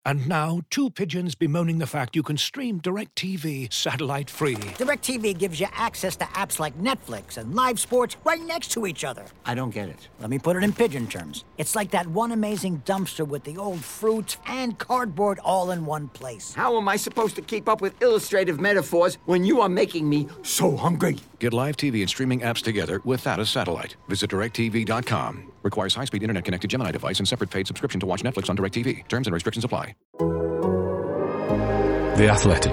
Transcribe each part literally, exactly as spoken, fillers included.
And now, two pigeons bemoaning the fact you can stream DirecTV satellite-free. DirecTV gives you access to apps like Netflix and live sports right next to each other. I don't get it. Let me put it in pigeon terms. It's like that one amazing dumpster with the old fruits and cardboard all in one place. How am I supposed to keep up with illustrative metaphors when you are making me so hungry? Get live T V and streaming apps together without a satellite. Visit direct T V dot com. Requires high-speed internet-connected Gemini device and separate paid subscription to watch Netflix on DirecTV. Terms and restrictions apply. The Athletic.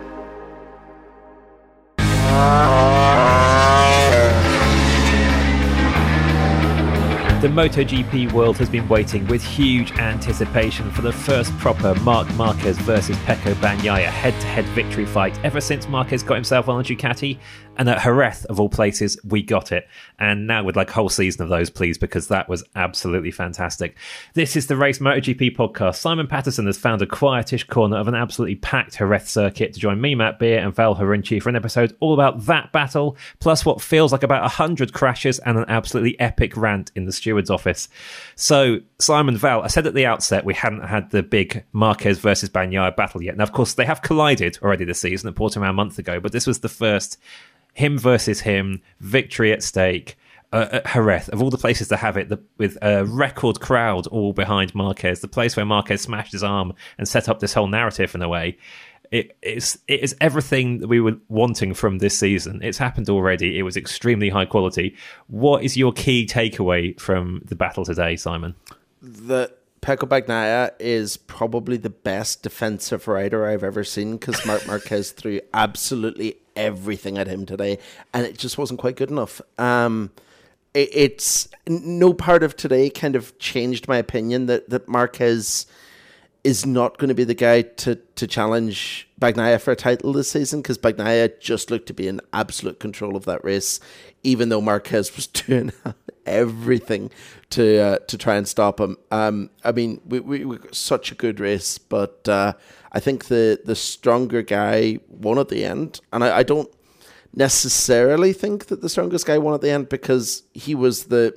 The MotoGP world has been waiting with huge anticipation for the first proper Marc Marquez versus Pecco Bagnaia head-to-head victory fight ever since Marquez got himself on a Ducati. And at Jerez, of all places, we got it. And now we'd like a whole season of those, please, because that was absolutely fantastic. This is the Race MotoGP podcast. Simon Patterson has found a quietish corner of an absolutely packed Jerez circuit to join me, Matt Beer, and Val Horinci for an episode all about that battle, plus what feels like about one hundred crashes and an absolutely epic rant in the steward's office. So, Simon, Val, I said at the outset we hadn't had the big Marquez versus Bagnaia battle yet. Now, of course, they have collided already this season at Portimao a month ago, but this was the first him versus him, victory at stake uh, at Jerez, of all the places to have it, the, with a record crowd all behind Marquez, the place where Marquez smashed his arm and set up this whole narrative in a way. It is, it is everything that we were wanting from this season. It's happened already. It was extremely high quality. What is your key takeaway from the battle today, Simon? The Pecco Bagnaia is probably the best defensive rider I've ever seen, because Marc Marquez threw absolutely everything at him today, and it just wasn't quite good enough. Um, it, it's no part of today kind of changed my opinion that, that Marquez is not going to be the guy to, to challenge Bagnaia for a title this season, because Bagnaia just looked to be in absolute control of that race, even though Marquez was doing everything to uh, to try and stop him. Um, I mean, we, we, we got such a good race, but uh, I think the, the stronger guy won at the end, and I, I don't necessarily think that the strongest guy won at the end because he was the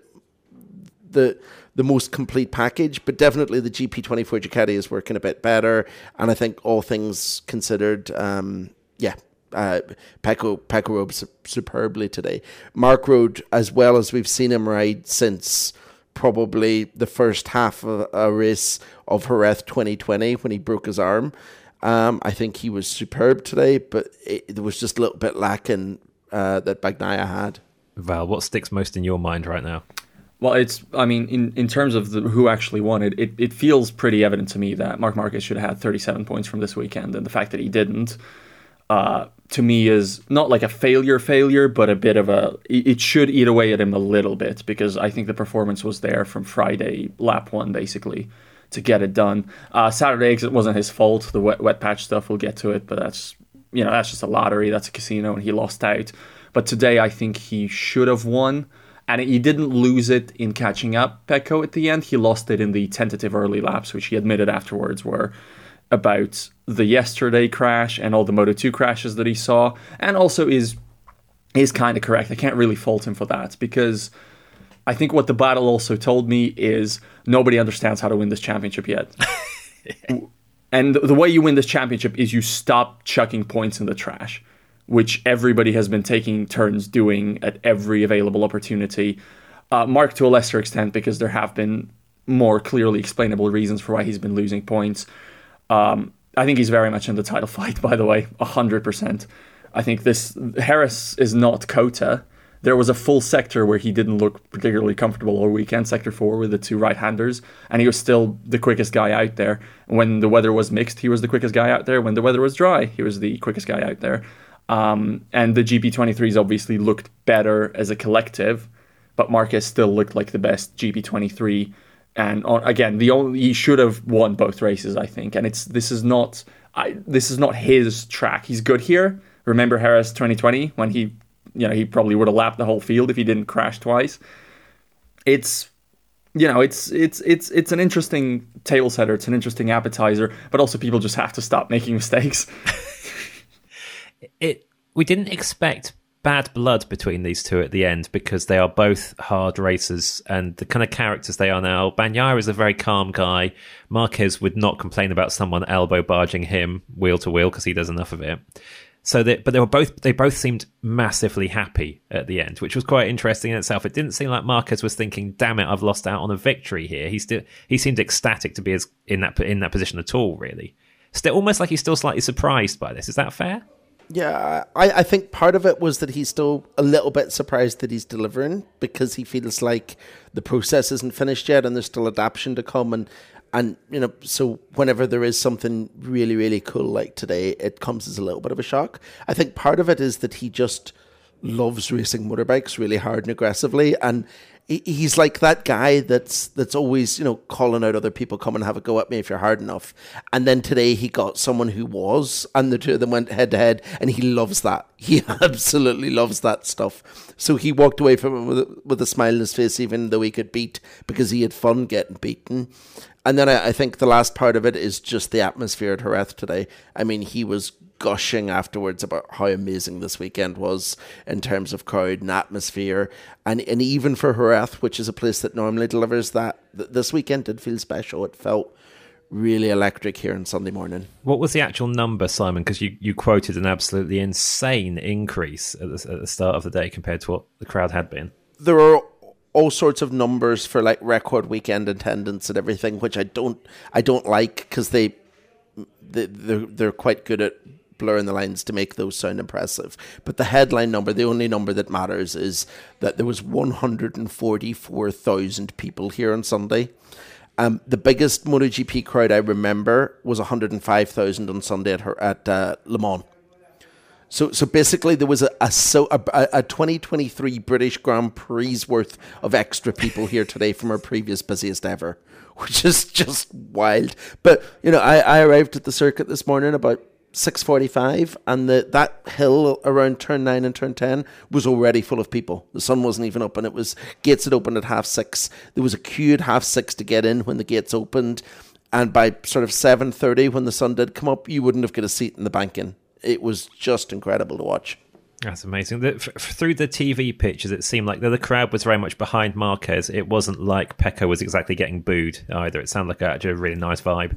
the the most complete package, but definitely the G P twenty-four Ducati is working a bit better, and I think all things considered, um, yeah, uh, Pecco, Pecco rode su- superbly today. Marc rode as well as we've seen him ride since probably the first half of a race of Jerez twenty twenty when he broke his arm. Um, I think he was superb today, but it, there was just a little bit lacking uh, that Bagnaia had. Val, what sticks most in your mind right now? Well, it's, I mean, in, in terms of the, who actually won it, it, it feels pretty evident to me that Marc Marquez should have had thirty-seven points from this weekend, and the fact that he didn't, uh, to me, is not like a failure failure, but a bit of a, it should eat away at him a little bit, because I think the performance was there from Friday, lap one, basically, to get it done. Uh, Saturday, it wasn't his fault, the wet, wet patch stuff, we'll get to it, but that's, you know, that's just a lottery, that's a casino, and he lost out. But today, I think he should have won. And he didn't lose it in catching up Pecco at the end. He lost it in the tentative early laps, which he admitted afterwards were about the yesterday crash and all the Moto two crashes that he saw. And also is is kind of correct. I can't really fault him for that, because I think what the battle also told me is nobody understands how to win this championship yet. And the way you win this championship is you stop chucking points in the trash, which everybody has been taking turns doing at every available opportunity. Uh, Marc to a lesser extent, because there have been more clearly explainable reasons for why he's been losing points. Um, I think he's very much in the title fight, by the way, one hundred percent. I think this Jerez is not Cota. There was a full sector where he didn't look particularly comfortable all weekend, sector four with the two right-handers, and he was still the quickest guy out there. When the weather was mixed, he was the quickest guy out there. When the weather was dry, he was the quickest guy out there. Um, and the G P twenty-threes obviously looked better as a collective, but Marquez still looked like the best G P twenty-three. And on, again, the only he should have won both races, I think. And it's this is not I, this is not his track. He's good here. Remember Jerez twenty twenty when he, you know, he probably would have lapped the whole field if he didn't crash twice. It's, you know, it's it's it's it's an interesting table setter. It's an interesting appetizer, but also people just have to stop making mistakes. It we didn't expect bad blood between these two at the end because they are both hard racers and the kind of characters they are now. Bagnaia is a very calm guy. Marquez would not complain about someone elbow barging him wheel to wheel because he does enough of it. So, they, but they were both they both seemed massively happy at the end, which was quite interesting in itself. It didn't seem like Marquez was thinking, "Damn it, I've lost out on a victory here." He still he seemed ecstatic to be as in that in that position at all. Really, still almost like he's still slightly surprised by this. Is that fair? Yeah, I, I think part of it was that he's still a little bit surprised that he's delivering because he feels like the process isn't finished yet and there's still adaptation to come. And, and you know, so whenever there is something really, really cool like today, it comes as a little bit of a shock. I think part of it is that he just loves racing motorbikes really hard and aggressively. And he's like that guy that's that's always, you know, calling out other people, come and have a go at me if you're hard enough. And then today he got someone who was, and the two of them went head to head, and he loves that. He absolutely loves that stuff. So he walked away from it with a, with a smile on his face, even though he could beat, because he had fun getting beaten. And then I, I think the last part of it is just the atmosphere at Jerez today. I mean, he was gushing afterwards about how amazing this weekend was in terms of crowd and atmosphere, and and even for Jerez, which is a place that normally delivers that, th- this weekend did feel special. It felt really electric here on Sunday morning. What was the actual number, Simon? Because you, you quoted an absolutely insane increase at the, at the start of the day compared to what the crowd had been. There are all sorts of numbers for like record weekend attendance and everything, which I don't I don't like because they, they they're they're quite good at blurring the lines to make those sound impressive. But the headline number, the only number that matters, is that there was one hundred forty-four thousand people here on Sunday. Um, the biggest MotoGP crowd I remember was one hundred five thousand on Sunday at her, at uh, Le Mans. So, so basically, there was a a, so, a a twenty twenty-three British Grand Prix worth of extra people here today from our previous busiest ever, which is just wild. But you know, I, I arrived at the circuit this morning about six forty-five, and the that hill around turn nine and turn ten was already full of people. The sun wasn't even up, and it was gates had opened at half six. There was a queue at half six to get in when the gates opened, and by sort of seven thirty, when the sun did come up, you wouldn't have got a seat in the banking. It was just incredible to watch. That's amazing. The, f- through the T V pictures, it seemed like the, the crowd was very much behind Marquez. It wasn't like Pecco was exactly getting booed either. It sounded like actually a really nice vibe.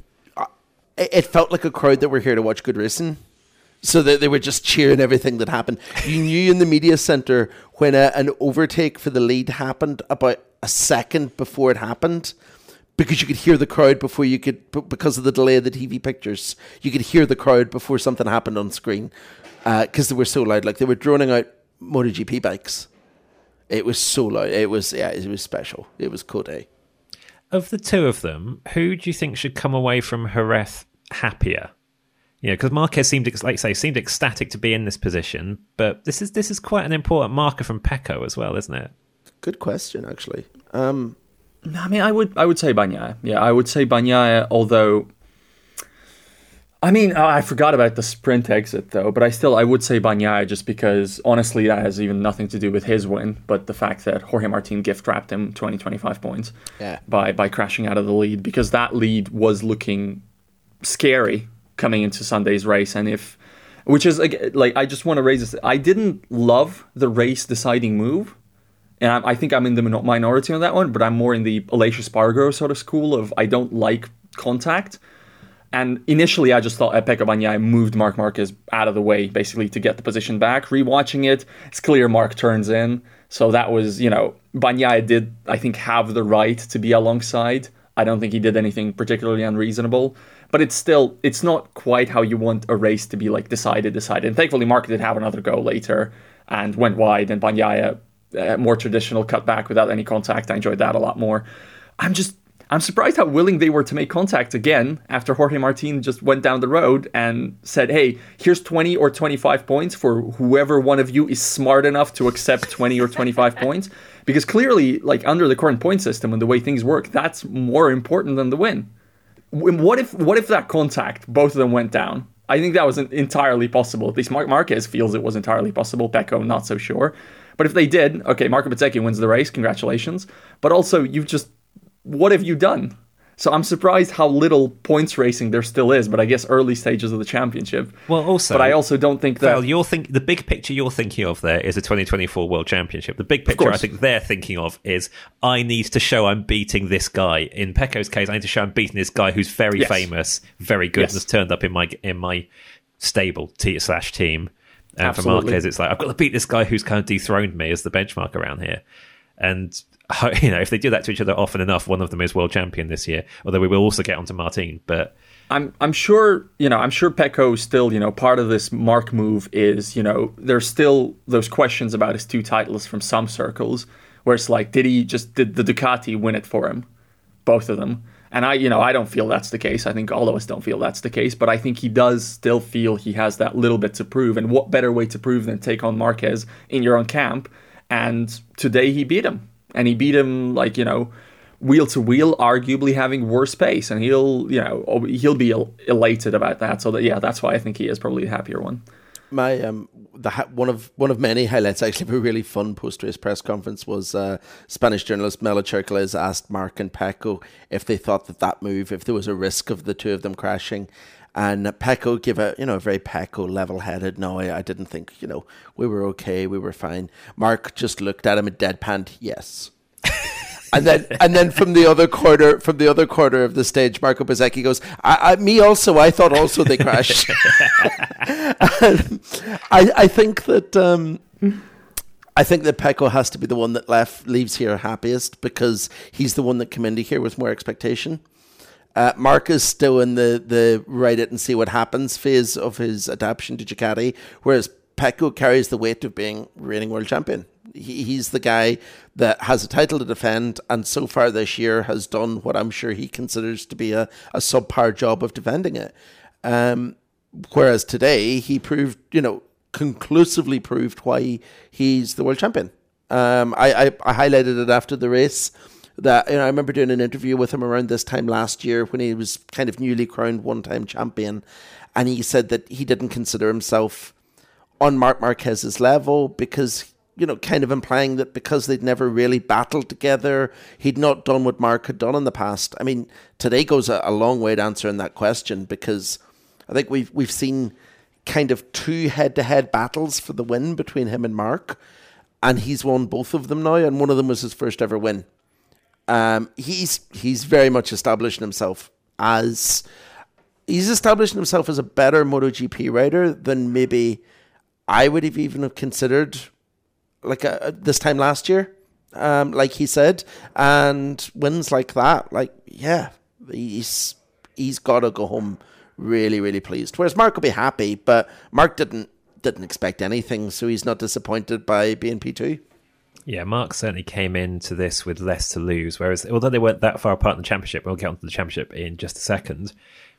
It felt like a crowd that were here to watch good racing. So that they were just cheering everything that happened. You knew in the media centre when a, an overtake for the lead happened about a second before it happened, because you could hear the crowd before you could, because of the delay of the T V pictures, you could hear the crowd before something happened on screen, because uh, they were so loud. Like they were droning out MotoGP bikes. It was so loud. It was, yeah, it was special. It was cool day. Of the two of them, who do you think should come away from Jerez happier? You know, because Marquez seemed, like you say, seemed ecstatic to be in this position, but this is this is quite an important marker from Pecco as well, isn't it? Good question, actually. Um, I mean, I would I would say Bagnaia. Yeah, I would say Bagnaia, although... I mean, I forgot about the sprint exit, though, but I still, I would say Bagnaia just because, honestly, that has even nothing to do with his win, but the fact that Jorge Martin gift-wrapped him twenty, twenty-five points yeah. by, by crashing out of the lead, because that lead was looking scary coming into Sunday's race, and if... Which is, like, I just want to raise this. I didn't love the race-deciding move, and I, I think I'm in the minority on that one, but I'm more in the Aleix Espargaro sort of school of I don't like contact. And initially, I just thought Pecco Bagnaia moved Marc Marquez out of the way, basically, to get the position back. Rewatching it, it's clear Marc turns in. So that was, you know, Bagnaia did, I think, have the right to be alongside. I don't think he did anything particularly unreasonable. But it's still, it's not quite how you want a race to be, like, decided, decided. And thankfully, Marc did have another go later and went wide. And Bagnaia, uh, more traditional cutback without any contact. I enjoyed that a lot more. I'm just... I'm surprised how willing they were to make contact again after Jorge Martin just went down the road and said, hey, here's twenty or twenty-five points for whoever one of you is smart enough to accept twenty or twenty-five points. Because clearly, like under the current point system and the way things work, that's more important than the win. What if what if that contact, both of them went down? I think that was entirely possible. At least Marc Marquez feels it was entirely possible. Pecco, not so sure. But if they did, okay, Marco Bezzecchi wins the race. Congratulations. But also, you've just... What have you done? So I'm surprised how little points racing there still is, but I guess early stages of the championship. Well, also, but I also don't think that Val, you're think the big picture you're thinking of there is a twenty twenty-four World Championship. The big picture I think they're thinking of is I need to show I'm beating this guy. In Pecco's case, I need to show I'm beating this guy who's very yes. famous, very good, yes. and has turned up in my in my stable t- slash team. And Absolutely. for Marquez, it's like I've got to beat this guy who's kind of dethroned me as the benchmark around here, and. You know, if they do that to each other often enough, one of them is world champion this year. Although we will also get onto Martin, but I'm I'm sure you know I'm sure Pecco still you know part of this Marc move is you know there's still those questions about his two titles from some circles where it's like did he just did the Ducati win it for him, both of them? And I you know I don't feel that's the case. I think all of us don't feel that's the case, but I think he does still feel he has that little bit to prove. And what better way to prove than take on Marquez in your own camp? And today he beat him. And he beat him like, you know, wheel to wheel, arguably having worse pace. And he'll, you know, he'll be el- elated about that. So that, yeah, that's why I think he is probably the happier one. My um, the ha- one of one of many highlights actually of a really fun post race press conference was uh, Spanish journalist Melo Cherkles asked Marc and Pecco if they thought that that move, if there was a risk of the two of them crashing. And Pecco gave a, you know, a very Pecco level-headed, no, I, I didn't think, you know, we were okay, we were fine. Marc just looked at him and deadpanned, yes. and then and then from the other corner, from the other corner of the stage, Marco Bezzecchi goes, I, I, me also, I thought also they crashed. I, I think that, um, I think that Pecco has to be the one that left leaves here happiest because he's the one that came into here with more expectation. Uh, Marc is still in the, the write it and see what happens phase of his adaptation to Ducati, whereas Pecco carries the weight of being reigning world champion. He, he's the guy that has a title to defend, and so far this year has done what I'm sure he considers to be a, a subpar job of defending it. Um, whereas today he proved, you know, conclusively proved why he's the world champion. Um, I, I, I highlighted it after the race. That, you know, I remember doing an interview with him around this time last year when he was kind of newly crowned one-time champion, and he said that he didn't consider himself on Marc Marquez's level because, you know, kind of implying that because they'd never really battled together, he'd not done what Marc had done in the past. I mean, today goes a, a long way to answering that question because I think we've we've seen kind of two head-to-head battles for the win between him and Marc, and he's won both of them now, and one of them was his first ever win. Um, he's he's very much establishing himself as he's establishing himself as a better MotoGP rider than maybe I would have even have considered like a, this time last year. Um, like he said, and wins like that, like yeah, he's he's got to go home really really pleased. Whereas Marc will be happy, but Marc didn't didn't expect anything, so he's not disappointed by being P two. Yeah, Marc certainly came into this with less to lose, whereas although they weren't that far apart in the championship, we'll get onto the championship in just a second,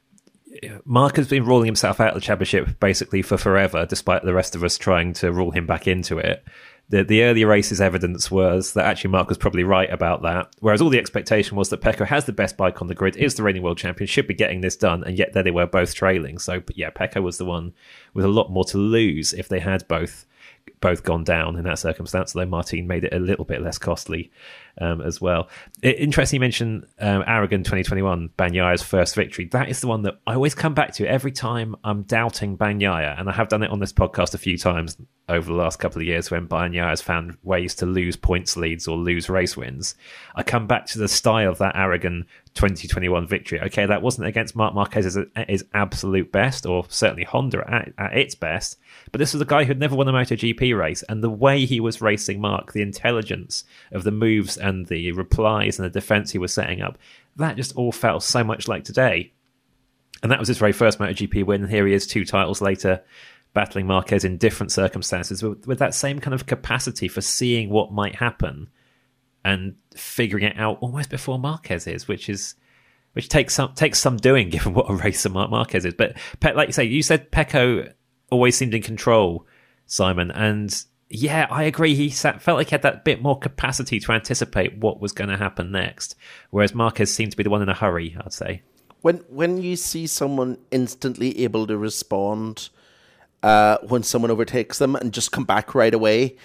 Marc has been ruling himself out of the championship basically for forever, despite the rest of us trying to rule him back into it. The the early races evidence was that actually Marc was probably right about that, whereas all the expectation was that Pecco has the best bike on the grid, is the reigning world champion, should be getting this done, and yet there they were both trailing. So, but yeah, Pecco was the one with a lot more to lose if they had both both gone down in that circumstance, although Martin made it a little bit less costly um, as well. It, interesting you mentioned um, Aragon twenty twenty-one, Bagnaya's first victory. That is the one that I always come back to every time I'm doubting Bagnaia, and I have done it on this podcast a few times over the last couple of years when Bagnaia has found ways to lose points leads or lose race wins. I come back to the style of that Aragon twenty twenty-one victory. Okay, that wasn't against Marc Marquez's his absolute best, or certainly Honda at, at its best, but this was a guy who'd never won a MotoGP race, and the way he was racing Marc, the intelligence of the moves and the replies and the defense he was setting up, that just all felt so much like today. And that was his very first MotoGP win, and here he is two titles later, battling Marquez in different circumstances with, with that same kind of capacity for seeing what might happen and figuring it out almost before Marquez is, which is which takes some takes some doing given what a racer Marc Marquez is. But Pe- like you say, you said Pecco always seemed in control, Simon, and yeah, I agree. He sat, felt like he had that bit more capacity to anticipate what was going to happen next, whereas Marquez seemed to be the one in a hurry, I'd say. When when you see someone instantly able to respond uh, when someone overtakes them and just come back right away,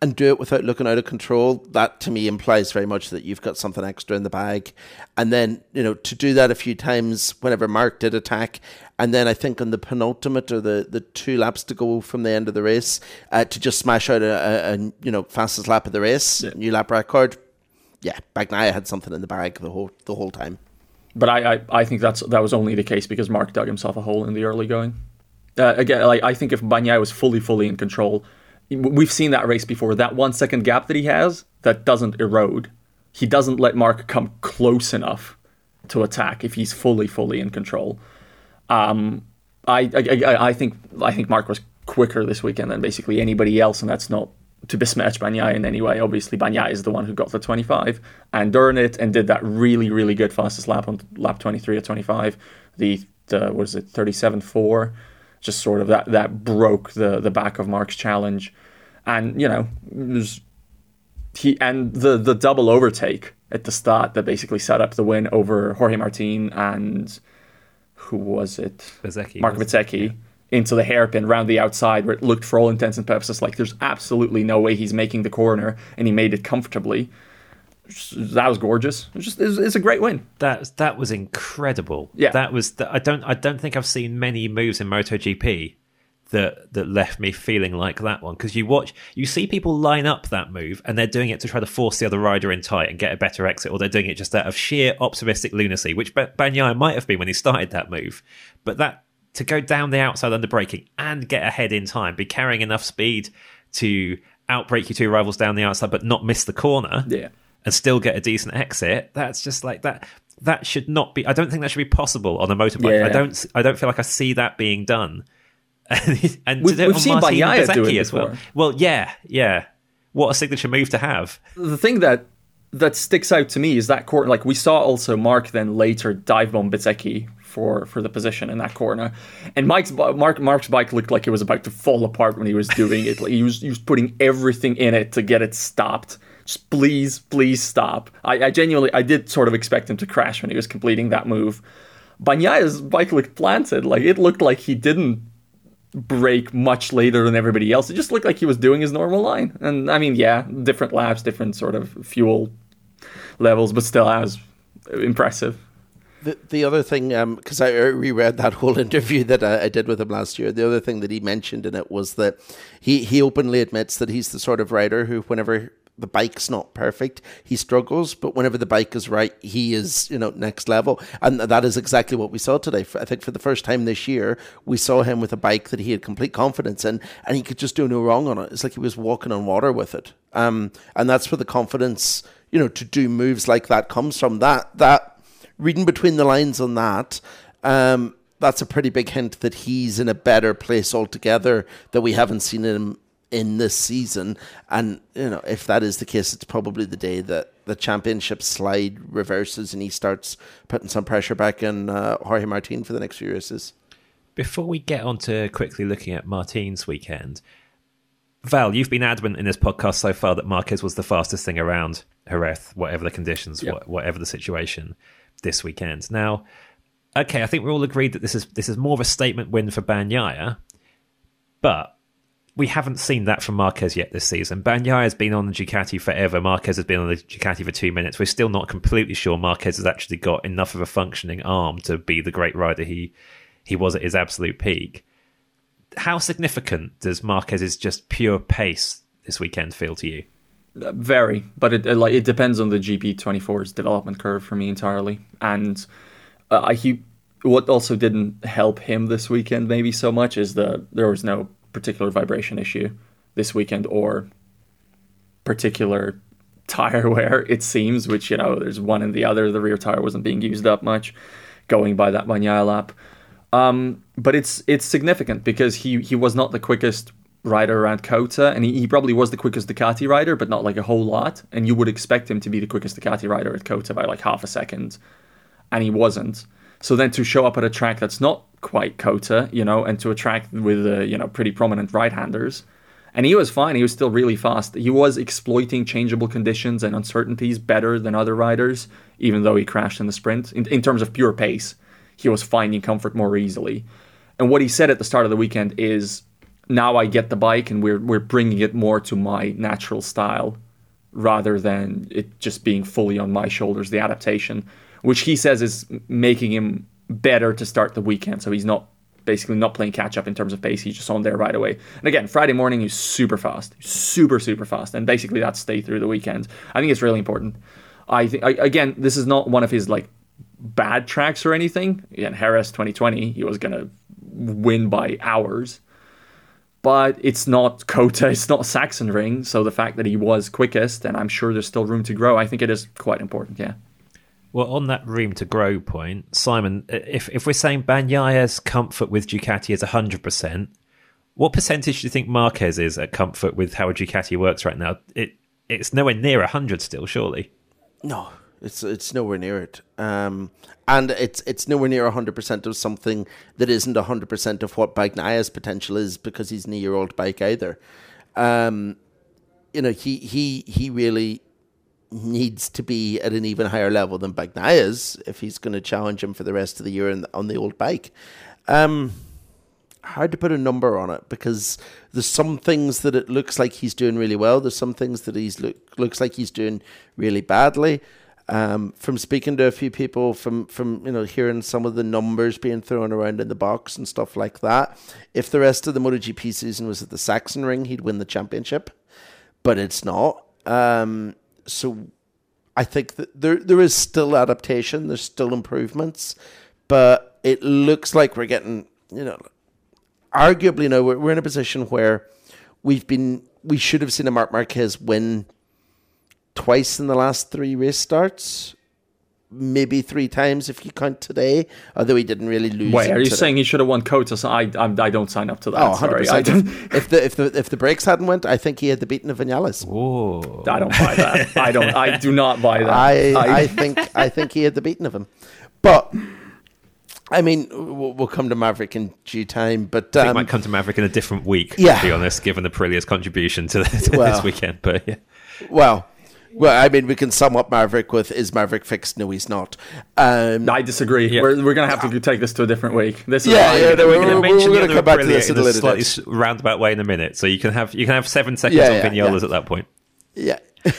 and do it without looking out of control, that to me implies very much that you've got something extra in the bag. And then, you know, to do that a few times whenever Mark did attack, and then I think on the penultimate or the, the two laps to go from the end of the race, uh, to just smash out a, a, a you know fastest lap of the race, yeah. new lap record. Yeah, Bagnaia had something in the bag the whole the whole time. But I, I, I think that's that was only the case because Mark dug himself a hole in the early going. Uh, again, like I think if Bagnaia was fully, fully in control, we've seen that race before. That one second gap that he has, that doesn't erode. He doesn't let Mark come close enough to attack if he's fully, fully in control. Um, I, I, I, I think I think Mark was quicker this weekend than basically anybody else, and that's not to besmirch Bagnaia in any way. Obviously, Bagnaia is the one who got the twenty-five and earned it and did that really, really good fastest lap on lap twenty-three at twenty-five. The, the what is it, thirty-seven four. Just sort of that that broke the, the back of Mark's challenge. And, you know, there's, he and the, the double overtake at the start that basically set up the win over Jorge Martin and who was it? Bezzecchi, Mark Bezzecchi. Yeah. Into the hairpin round the outside where it looked for all intents and purposes like there's absolutely no way he's making the corner, and he made it comfortably. That was gorgeous. It was just, it's, it's a great win. That that was incredible. Yeah, that was. The, I don't. I don't think I've seen many moves in MotoGP that that left me feeling like that one. Because you watch, you see people line up that move, and they're doing it to try to force the other rider in tight and get a better exit, or they're doing it just out of sheer optimistic lunacy, which Bagnaia might have been when he started that move. But that to go down the outside under braking and get ahead in time, be carrying enough speed to outbrake your two rivals down the outside, but not miss the corner. Yeah. And still get a decent exit. That's just like that. That should not be. I don't think that should be possible on a motorbike. Yeah. I don't. I don't feel like I see that being done. and and we've, we've seen Bagnaia do it as well. Well, yeah, yeah. What a signature move to have. The thing that that sticks out to me is that corner. Like we saw also Mark then later dive bomb Bezzecchi for for the position in that corner, and Mike's Mark Mark's bike looked like it was about to fall apart when he was doing it. Like he was he was putting everything in it to get it stopped. Just please, please stop. I, I genuinely, I did sort of expect him to crash when he was completing that move. Bagnaia's bike looked planted. Like, it looked like he didn't brake much later than everybody else. It just looked like he was doing his normal line. And, I mean, yeah, different laps, different sort of fuel levels, but still, that was impressive. The the other thing, because um, I reread that whole interview that I, I did with him last year, the other thing that he mentioned in it was that he, he openly admits that he's the sort of rider who, whenever the bike's not perfect, he struggles, but whenever the bike is right, he is, you know, next level. And that is exactly what we saw today. I think for the first time this year, we saw him with a bike that he had complete confidence in, and he could just do no wrong on it. It's like he was walking on water with it. Um, and that's where the confidence, you know, to do moves like that comes from. That, that reading between the lines on that, um, that's a pretty big hint that he's in a better place altogether that we haven't seen him in this season. And, you know, if that is the case, it's probably the day that the championship slide reverses and he starts putting some pressure back in uh, Jorge Martin for the next few races. Before we get on to quickly looking at Martin's weekend, Val, you've been adamant in this podcast so far that Marquez was the fastest thing around Jerez, whatever the conditions, yep. whatever the situation this weekend. Now, okay, I think we're all agreed that this is this is more of a statement win for Bagnaia, but we haven't seen that from Marquez yet this season. Bagnaia has been on the Ducati forever. Marquez has been on the Ducati for two minutes. We're still not completely sure Marquez has actually got enough of a functioning arm to be the great rider he he was at his absolute peak. How significant does Marquez's just pure pace this weekend feel to you? Uh, very, but it like it depends on the G P twenty-four's development curve for me entirely. And uh, he, what also didn't help him this weekend maybe so much is the there was no particular vibration issue this weekend or particular tire wear, it seems, which, you know, there's one and the other. The rear tire wasn't being used up much going by that Bagnaia lap. Um, but it's it's significant because he, he was not the quickest rider around Kota, and he, he probably was the quickest Ducati rider, but not like a whole lot. And you would expect him to be the quickest Ducati rider at Kota by like half a second, and he wasn't. So then to show up at a track that's not quite Kota, you know, and to a track with, uh, you know, pretty prominent right-handers, and he was fine. He was still really fast. He was exploiting changeable conditions and uncertainties better than other riders, even though he crashed in the sprint. In, in terms of pure pace, he was finding comfort more easily. And what he said at the start of the weekend is, now I get the bike and we're we're bringing it more to my natural style rather than it just being fully on my shoulders, the adaptation, which he says is making him better to start the weekend. So he's not basically not playing catch up in terms of pace. He's just on there right away. And again, Friday morning, he's super fast, super, super fast. And basically that stay through the weekend. I think it's really important. I think, again, this is not one of his like bad tracks or anything. Again, Jerez twenty twenty, he was going to win by hours. But it's not Kota, it's not Sachsenring. So the fact that he was quickest, and I'm sure there's still room to grow, I think it is quite important, yeah. Well, on that room to grow point, Simon, if if we're saying Bagnaya's comfort with Ducati is one hundred percent, what percentage do you think Marquez is at comfort with how Ducati works right now? It It's nowhere near one hundred still, surely. No, it's it's nowhere near it. Um, and it's it's nowhere near one hundred percent of something that isn't one hundred percent of what Bagnaya's potential is, because he's an a-year-old bike either. Um, you know, he he he really needs to be at an even higher level than Bagnaya's if he's going to challenge him for the rest of the year in the, on the old bike. Um, hard to put a number on it, because there's some things that it looks like he's doing really well. There's some things that he's look, looks like he's doing really badly. Um, from speaking to a few people, from, from you know hearing some of the numbers being thrown around in the box and stuff like that, if the rest of the MotoGP season was at the Sachsenring, he'd win the championship, but it's not. Um, So I think that there there is still adaptation, there's still improvements, but it looks like we're getting, you know, arguably now we're, we're in a position where we've been, we should have seen a Marc Marquez win twice in the last three race starts, maybe three times if you count today, although he didn't really lose. Wait, are you today. saying he should have won Kota? So I, I I don't sign up to that. Oh, one hundred percent. Sorry. I don't, if the if the if the brakes hadn't went, I think he had the beaten of Vinales. Whoa. I don't buy that. I don't. I do not buy that. I, I, I think I think he had the beating of him, but I mean we'll, we'll come to Maverick in due time. But I think um, it might come to Maverick in a different week, yeah. to be honest, given the Aprilia's contribution to, the, to Well. this weekend. But yeah, well, well, I mean we can sum up Maverick with: is Maverick fixed? No, he's not. Um, I disagree. Yeah. We're we're gonna have to take this to a different week. This is Yeah, why- yeah, no, we're we're- going to we're mention gonna the come back to Aprilia this in in a a little slightly bit. s- roundabout way in a minute. So you can have you can have seven seconds Yeah, on yeah, Vignolas yeah. at that point. Yeah.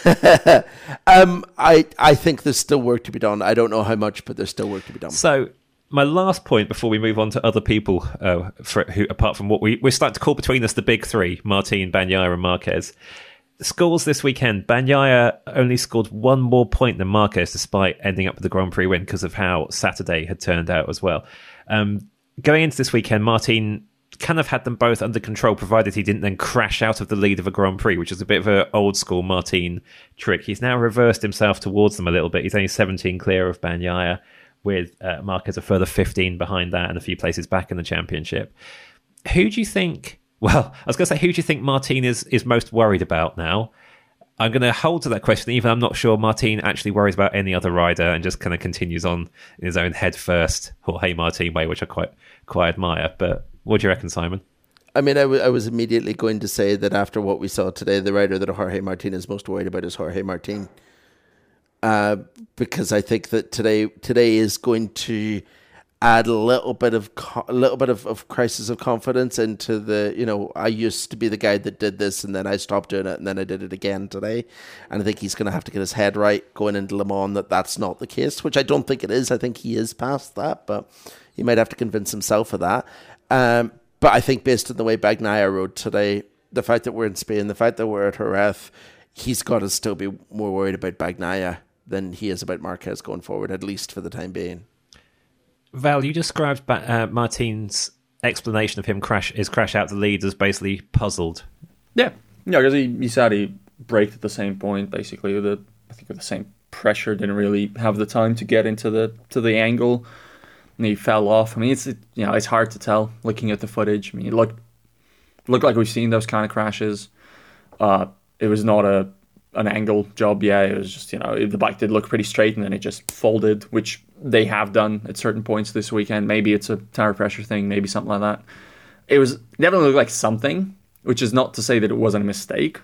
um, I I think there's still work to be done. I don't know how much, but there's still work to be done. So my last point before we move on to other people, uh, for, who apart from what we we're starting to call between us the big three: Martin, Bagnaia, and Marquez. Scores this weekend: Bagnaia only scored one more point than Marquez, despite ending up with the Grand Prix win because of how Saturday had turned out as well. Um, going into this weekend, Martin kind of had them both under control, provided he didn't then crash out of the lead of a Grand Prix, which is a bit of an old school Martin trick. He's now reversed himself towards them a little bit. He's only seventeen clear of Bagnaia, with uh, Marquez a further fifteen behind that and a few places back in the championship. Who do you think... Well, I was going to say, who do you think Martin is, is most worried about now? I'm going to hold to that question, even though I'm not sure Martin actually worries about any other rider and just kind of continues on in his own head first Jorge Martin way, which I quite quite admire. But what do you reckon, Simon? I mean, I, w- I was immediately going to say that after what we saw today, the rider that Jorge Martin is most worried about is Jorge Martin. Uh, because I think that today today is going to add a little bit of co- a little bit of, of crisis of confidence into the, you know, I used to be the guy that did this and then I stopped doing it and then I did it again today. And I think he's going to have to get his head right going into Le Mans that that's not the case, which I don't think it is. I think he is past that, but he might have to convince himself of that. Um, but I think based on the way Bagnaia rode today, the fact that we're in Spain, the fact that we're at Jerez, he's got to still be more worried about Bagnaia than he is about Marquez going forward, at least for the time being. Val, you described uh, Martin's explanation of him crash his crash out the lead as basically puzzled. Yeah, yeah, because he, he said he braked at the same point, basically. The I think with the same pressure, didn't really have the time to get into the to the angle, and he fell off. I mean, it's it, you know it's hard to tell looking at the footage. I mean, it looked looked like we've seen those kind of crashes. Uh, it was not a an angle job, yeah. It was just, you know, the bike did look pretty straight and then it just folded, which they have done at certain points this weekend. Maybe it's a tire pressure thing, maybe something like that. It was definitely looked like something, which is not to say that it wasn't a mistake.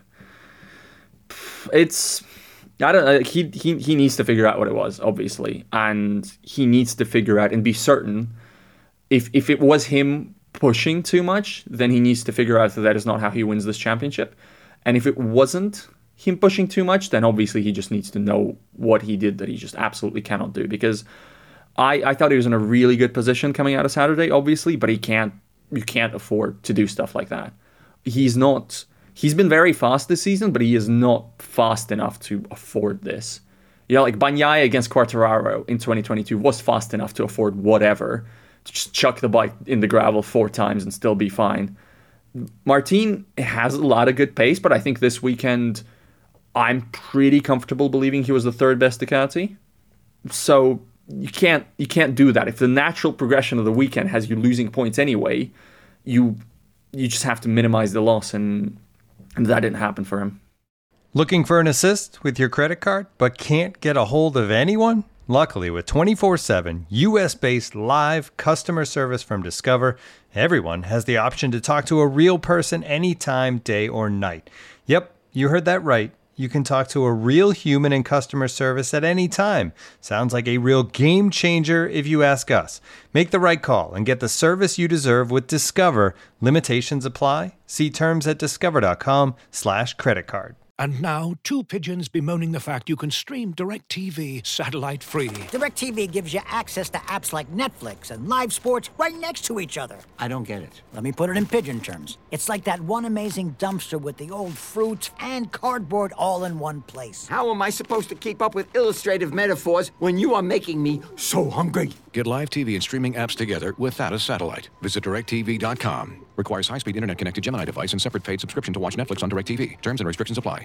It's, I don't know, he, he, he needs to figure out what it was, obviously. And he needs to figure out and be certain if, if it was him pushing too much, then he needs to figure out that that is not how he wins this championship. And if it wasn't him pushing too much, then obviously he just needs to know what he did that he just absolutely cannot do. Because I, I thought he was in a really good position coming out of Saturday, obviously, but he can't. You can't afford to do stuff like that. He's not. He's been very fast this season, but he is not fast enough to afford this. You know, like Bagnaia against Quartararo in twenty twenty-two was fast enough to afford whatever, to just chuck the bike in the gravel four times and still be fine. Martin has a lot of good pace, but I think this weekend I'm pretty comfortable believing he was the third best Ducati. So you can't you can't do that. If the natural progression of the weekend has you losing points anyway, you you just have to minimize the loss, and, and that didn't happen for him. Looking for an assist with your credit card, but can't get a hold of anyone? Luckily, with twenty-four seven U S-based live customer service from Discover, everyone has the option to talk to a real person anytime, day or night. Yep, you heard that right. You can talk to a real human in customer service at any time. Sounds like a real game changer if you ask us. Make the right call and get the service you deserve with Discover. Limitations apply. See terms at discover.com slash credit card. And now, two pigeons bemoaning the fact you can stream DirecTV satellite-free. DirecTV gives you access to apps like Netflix and live sports right next to each other. I don't get it. Let me put it in pigeon terms. It's like that one amazing dumpster with the old fruits and cardboard all in one place. How am I supposed to keep up with illustrative metaphors when you are making me so hungry? Get live T V and streaming apps together without a satellite. Visit direct T V dot com. Requires high-speed internet-connected Gemini device and separate paid subscription to watch Netflix on DirecTV. Terms and restrictions apply.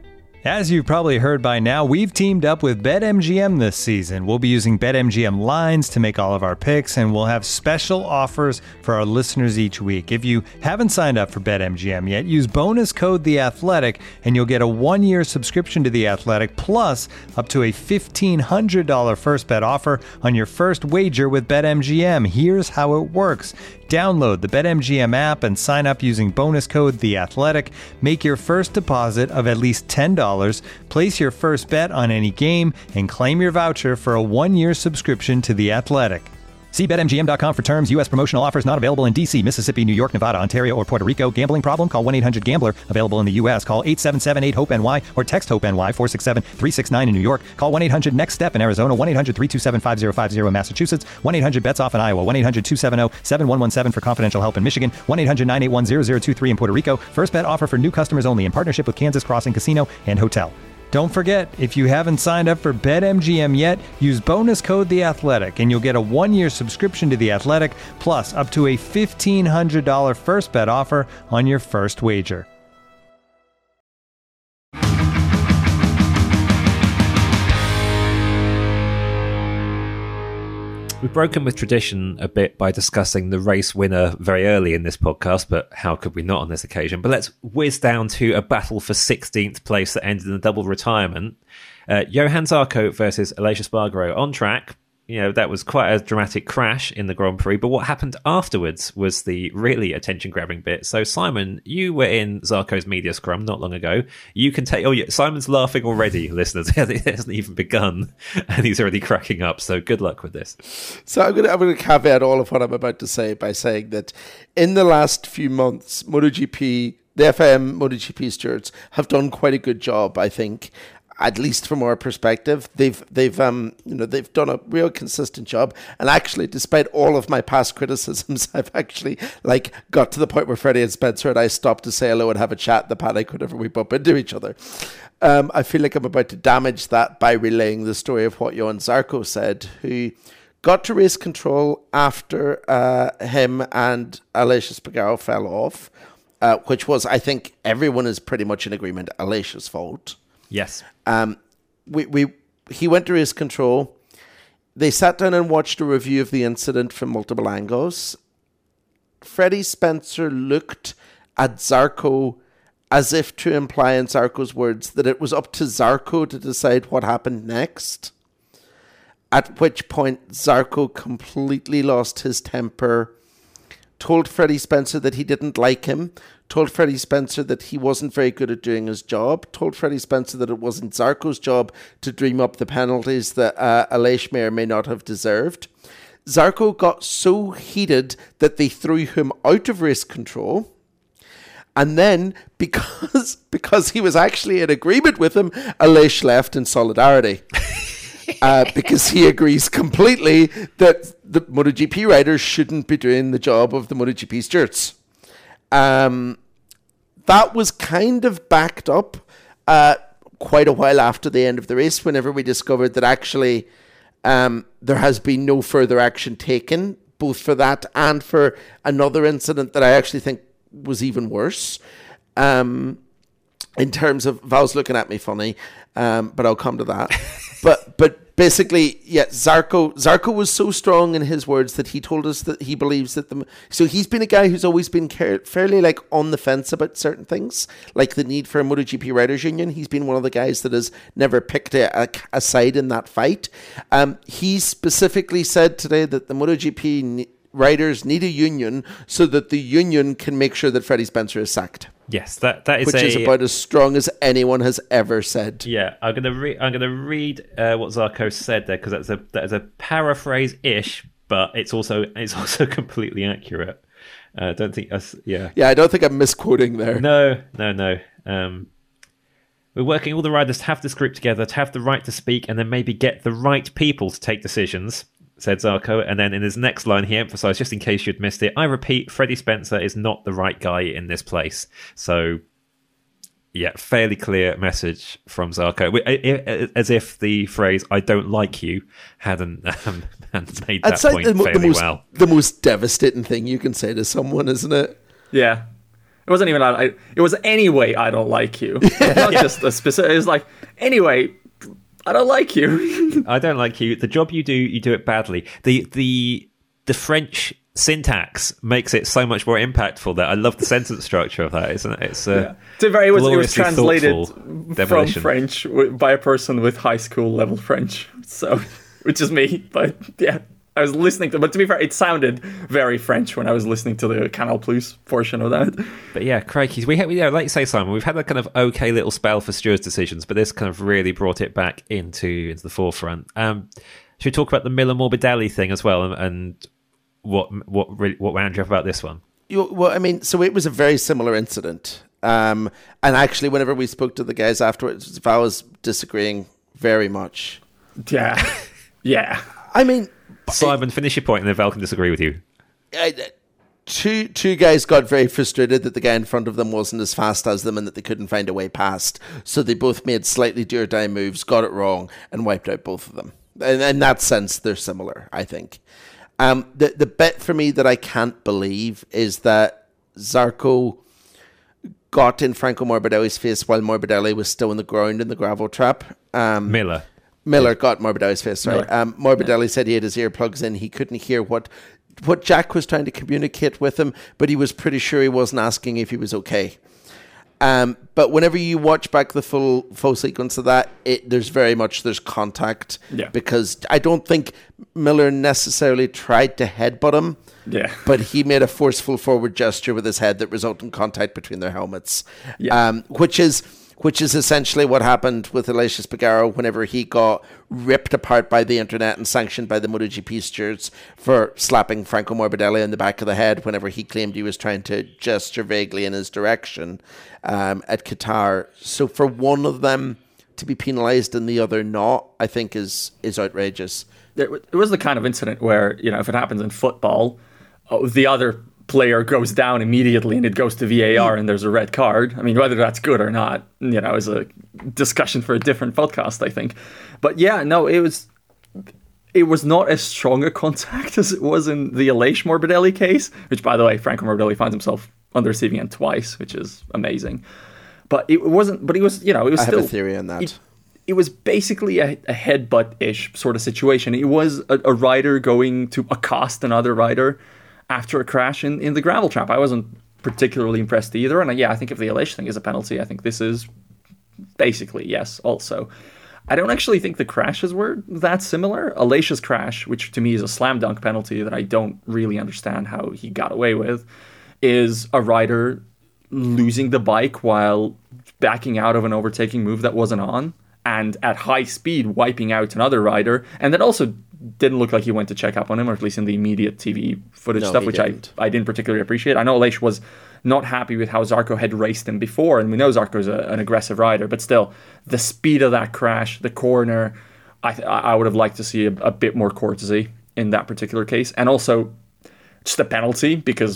As you've probably heard by now, we've teamed up with BetMGM this season. We'll be using BetMGM lines to make all of our picks, and we'll have special offers for our listeners each week. If you haven't signed up for BetMGM yet, use bonus code The Athletic, and you'll get a one-year subscription to The Athletic, plus up to a fifteen hundred dollars first bet offer on your first wager with BetMGM. Here's how it works. Download the BetMGM app and sign up using bonus code The Athletic. Make your first deposit of at least ten dollars. Place your first bet on any game and claim your voucher for a one-year subscription to The Athletic. See Bet M G M dot com for terms. U S promotional offers not available in D C, Mississippi, New York, Nevada, Ontario, or Puerto Rico. Gambling problem? Call one eight hundred gambler. Available in the U S. Call eight seven seven eight hope N Y or text HOPE-NY four six seven three six nine in New York. Call one eight hundred next step in Arizona. one eight hundred three two seven five zero five zero in Massachusetts. one eight hundred bets off in Iowa. one eight hundred two seven zero seven one one seven for confidential help in Michigan. one eight hundred nine eight one zero zero two three in Puerto Rico. First bet offer for new customers only in partnership with Kansas Crossing Casino and Hotel. Don't forget, if you haven't signed up for BetMGM yet, use bonus code The Athletic, and you'll get a one-year subscription to The Athletic, plus up to a fifteen hundred dollars first bet offer on your first wager. We've broken with tradition a bit by discussing the race winner very early in this podcast, but how could we not on this occasion? But let's whiz down to a battle for sixteenth place that ended in a double retirement. Uh, Johan Zarco versus Aleix Espargaro on track. You know, that was quite a dramatic crash in the Grand Prix, but what happened afterwards was the really attention-grabbing bit. So, Simon, you were in Zarco's media scrum not long ago. You can take... Oh, yeah, Simon's laughing already, listeners. It hasn't even begun, and he's already cracking up, so good luck with this. So I'm going to I'm going to caveat all of what I'm about to say by saying that in the last few months, MotoGP, the F I M MotoGP stewards have done quite a good job, I think. At least from our perspective, they've they've um you know they've done a real consistent job. And actually, despite all of my past criticisms, I've actually like got to the point where Freddie and Spencer and I stopped to say hello and have a chat in the paddock whenever we bump into each other. Um, I feel like I'm about to damage that by relaying the story of what Johan Zarco said, who got to race control after uh, him and Aleix Espargaro fell off, uh, which was, I think, everyone is pretty much in agreement, Aleix's fault. Yes. Um, we we he went to race control. They sat down and watched a review of the incident from multiple angles. Freddie Spencer looked at Zarco as if to imply in Zarco's words that it was up to Zarco to decide what happened next. At which point Zarco completely lost his temper, told Freddie Spencer that he didn't like him, told Freddie Spencer that he wasn't very good at doing his job, told Freddie Spencer that it wasn't Zarco's job to dream up the penalties that uh, Aleix may or may not have deserved. Zarco got so heated that they threw him out of race control. And then, because because he was actually in agreement with him, Aleix left in solidarity. uh, because he agrees completely that the MotoGP riders shouldn't be doing the job of the MotoGP stewards. Um, that was kind of backed up uh, quite a while after the end of the race, whenever we discovered that actually um, there has been no further action taken, both for that and for another incident that I actually think was even worse. Um, in terms of, Val's looking at me funny, um, but I'll come to that. but but basically, yeah, Zarco Zarco was so strong in his words that he told us that he believes that the so he's been a guy who's always been care, fairly like on the fence about certain things, like the need for a MotoGP riders union. He's been one of the guys that has never picked a, a, a side in that fight. Um, he specifically said today that the MotoGP ne- riders need a union so that the union can make sure that Freddie Spencer is sacked. Yes, that that is which a, is about as strong as anyone has ever said. Yeah, I'm gonna re- I'm gonna read uh, what Zarco said there, because that's a that is a paraphrase ish, but it's also it's also completely accurate. I uh, don't think us. Yeah, yeah, I don't think I'm misquoting there. No, no, no. Um, we're working all the riders to have this group together, to have the right to speak, and then maybe get the right people to take decisions, said Zarco. And then in his next line, he emphasised, just in case you'd missed it, I repeat, Freddie Spencer is not the right guy in this place. So, yeah, fairly clear message from Zarco. As if the phrase, I don't like you, hadn't, um, hadn't made that point the, fairly the most, well. The most devastating thing you can say to someone, isn't it? Yeah. It wasn't even, I, it was anyway, I don't like you. Not just a specific, it was like, anyway, I don't like you. I don't like you. The job you do, you do it badly. The the the French syntax makes it so much more impactful. That I love the sentence structure of that, isn't it? It's uh, yeah. So very, it was, it was gloriously translated thoughtful from demolition. French by a person with high school level French. So, which is me. But yeah, I was listening to. But to be fair, it sounded very French when I was listening to the Canal Plus portion of that. But yeah, crikey, we have, yeah, like you say, Simon, we've had a kind of okay little spell for stewards' decisions, but this kind of really brought it back into into the forefront. Um, should we talk about the Miller Morbidelli thing as well, and, and what what really, what wound you up about this one? You, well, I mean, so it was a very similar incident, um, and actually, whenever we spoke to the guys afterwards, Val was disagreeing very much. Yeah, yeah. I mean, Simon, finish your point, and then Val can disagree with you. I, two two guys got very frustrated that the guy in front of them wasn't as fast as them and that they couldn't find a way past. So they both made slightly do or die moves, got it wrong, and wiped out both of them. And in that sense, they're similar, I think. Um, the, the bit for me that I can't believe is that Zarco got in Franco Morbidelli's face while Morbidelli was still on the ground in the gravel trap. Um, Miller. Miller got Morbidelli's face, sorry. Um, Morbidelli yeah. said he had his earplugs in. He couldn't hear what what Jack was trying to communicate with him, but he was pretty sure he wasn't asking if he was okay. Um, but whenever you watch back the full full sequence of that, it there's very much there's contact. Yeah. Because I don't think Miller necessarily tried to headbutt him. Yeah. But he made a forceful forward gesture with his head that resulted in contact between their helmets. Yeah. Um, which is which is essentially what happened with Aleix Espargaro whenever he got ripped apart by the internet and sanctioned by the MotoGP stewards for slapping Franco Morbidelli in the back of the head whenever he claimed he was trying to gesture vaguely in his direction um, at Qatar. So for one of them to be penalised and the other not, I think is is outrageous. It was the kind of incident where, you know, if it happens in football, oh, the other player goes down immediately and it goes to V A R and there's a red card. I mean, whether that's good or not, you know, is a discussion for a different podcast, I think. But yeah, no, it was it was not as strong a contact as it was in the Aleix Morbidelli case, which, by the way, Franco Morbidelli finds himself on the receiving end twice, which is amazing. But it wasn't, but he was, you know, it was I still... have a theory on that. It, it was basically a, a headbutt-ish sort of situation. It was a, a rider going to accost another rider after a crash in, in the gravel trap. I wasn't particularly impressed either. And yeah, I think if the Aleix thing is a penalty, I think this is basically, yes, also. I don't actually think the crashes were that similar. Aleix's crash, which to me is a slam dunk penalty that I don't really understand how he got away with, is a rider losing the bike while backing out of an overtaking move that wasn't on, and at high speed wiping out another rider, and then also didn't look like he went to check up on him, or at least in the immediate T V footage No, stuff, he which didn't. I I didn't particularly appreciate. I know Aleix was not happy with how Zarco had raced him before, and we know Zarco's a, an aggressive rider, but still, the speed of that crash, the corner, I th- I would have liked to see a, a bit more courtesy in that particular case, and also just a penalty, because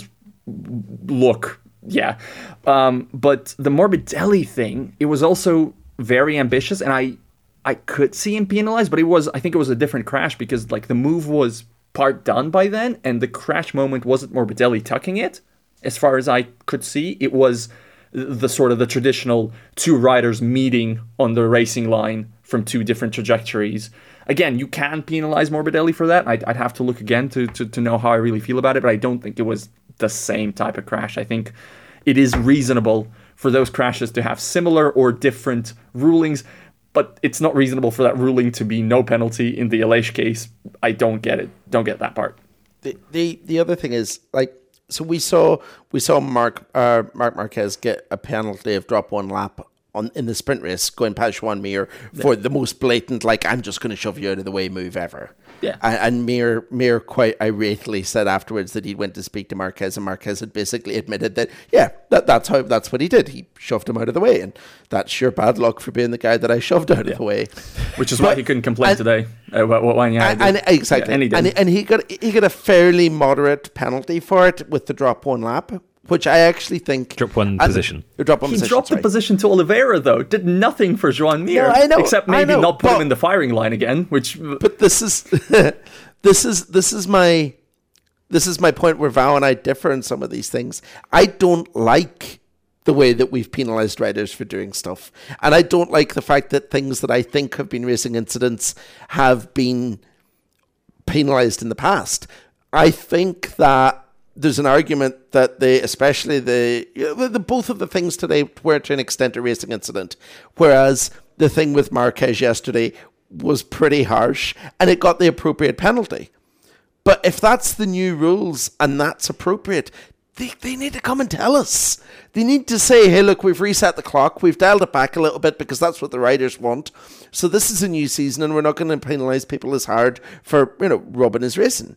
look, yeah. Um, but the Morbidelli thing, it was also very ambitious, and I I could see him penalized, but it was I think it was a different crash, because like the move was part done by then, and the crash moment wasn't Morbidelli tucking it. As far as I could see, it was the sort of the traditional two riders meeting on the racing line from two different trajectories. Again, you can penalize Morbidelli for that. I'd, I'd have to look again to, to to know how I really feel about it, but I don't think it was the same type of crash. I think it is reasonable for those crashes to have similar or different rulings, but it's not reasonable for that ruling to be no penalty in the Aleix case. I don't get it. Don't get that part. The the, the other thing is, like, so we saw we saw Mark uh, Marc Marquez get a penalty of drop one lap on in the sprint race going past Joan Mir for yeah. the most blatant, like, I'm just going to shove you out of the way move ever. Yeah. And, and Mir Mir quite irately said afterwards that he went to speak to Marquez, and Marquez had basically admitted that yeah, that that's how that's what he did. He shoved him out of the way, and that's sheer bad luck for being the guy that I shoved out yeah. of the way. Which is but, why he couldn't complain and, today about what Wanya and, did. And exactly, yeah, and, he and, and he got he got a fairly moderate penalty for it with the drop one lap, which I actually think drop one as, position. Drop one he position, dropped sorry. the position to Oliveira though. Did nothing for Joan Mir, no, I know, except maybe know, not put but, him in the firing line again. Which, but this is this is this is my this is my point where Val and I differ in some of these things. I don't like the way that we've penalised riders for doing stuff, and I don't like the fact that things that I think have been racing incidents have been penalised in the past. I think that there's an argument that they, especially the, the both of the things today were to an extent a racing incident, whereas the thing with Marquez yesterday was pretty harsh and it got the appropriate penalty. But if that's the new rules and that's appropriate, they, they need to come and tell us. They need to say, hey, look, we've reset the clock, we've dialed it back a little bit because that's what the riders want. So this is a new season and we're not going to penalise people as hard for, you know, robbing his racing.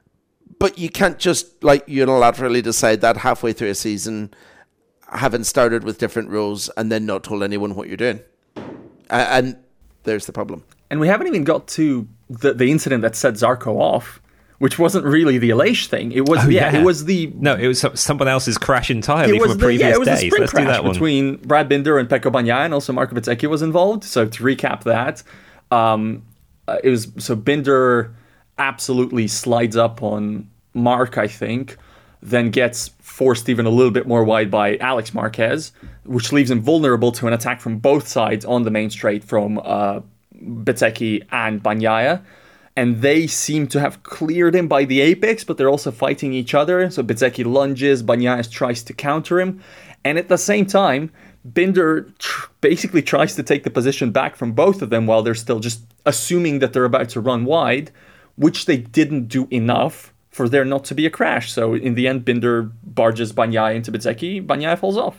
But you can't just, like, unilaterally decide that halfway through a season, having started with different rules and then not told anyone what you're doing. And there's the problem. And we haven't even got to the, the incident that set Zarco off, which wasn't really the Aleix thing. It was, oh, yeah, yeah, it was the... No, it was someone else's crash entirely from a the, previous yeah, it was day. a sprint so let's crash do that between Brad Binder and Pecco Bagnaia, and also Marco Bezzecchi was involved. So to recap that, um, it was... So Binder absolutely slides up on Marc, I think, then gets forced even a little bit more wide by Alex Marquez, which leaves him vulnerable to an attack from both sides on the main straight from uh, Bezzecchi and Bagnaia. And they seem to have cleared him by the apex, but they're also fighting each other. So Bezzecchi lunges, Bagnaia tries to counter him. And at the same time, Binder tr- basically tries to take the position back from both of them while they're still just assuming that they're about to run wide, which they didn't do enough for there not to be a crash. So in the end, Binder barges Bagnaia into Bezzecchi, Bagnaia falls off.